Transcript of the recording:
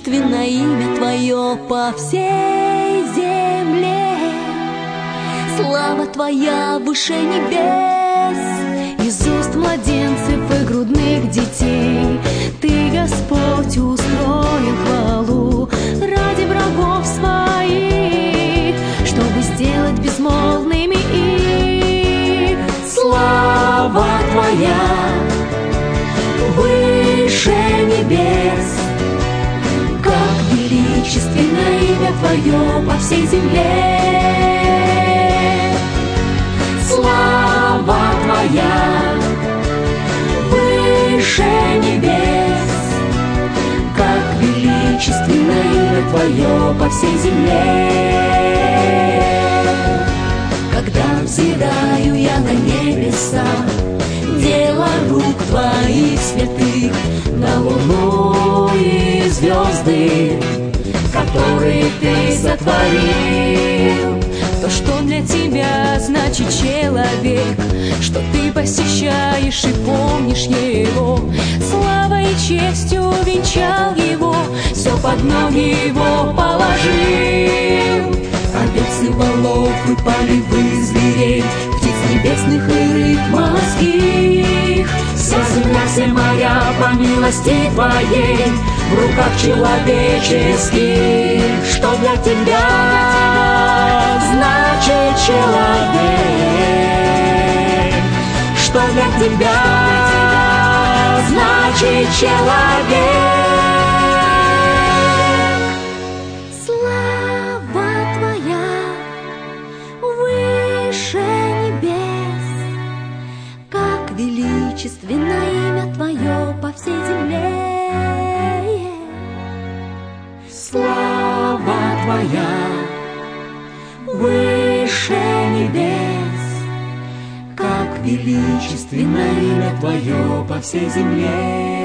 величественно имя Твое по всей земле. Слава Твоя выше небес, из уст младенцев и грудных детей. Ты, Господь, устроил хвалу ради врагов своих, чтобы сделать безмолвными их. Слава Твоя выше небес, как величественно имя Твое по всей земле. Слава Твоя выше небес, как величественно имя Твое по всей земле. Когда взираю я на небеса, дело рук Твоих святых, на луну и звезды, которые Ты сотворил, то, что для Тебя значит человек, что Ты посещаешь и помнишь его, славой и честью венчал его, все под ноги его положил. Овец и волов и полевых зверей, птиц небесных и рыб морских, вся земля, все моря по милости Твоей в руках человеческих. Что для Тебя значит человек? Что для Тебя значит человек? Слава Твоя выше небес, как величественно имя Твое по всей земле. Слава Твоя выше небес, как величественно имя Твое по всей земле.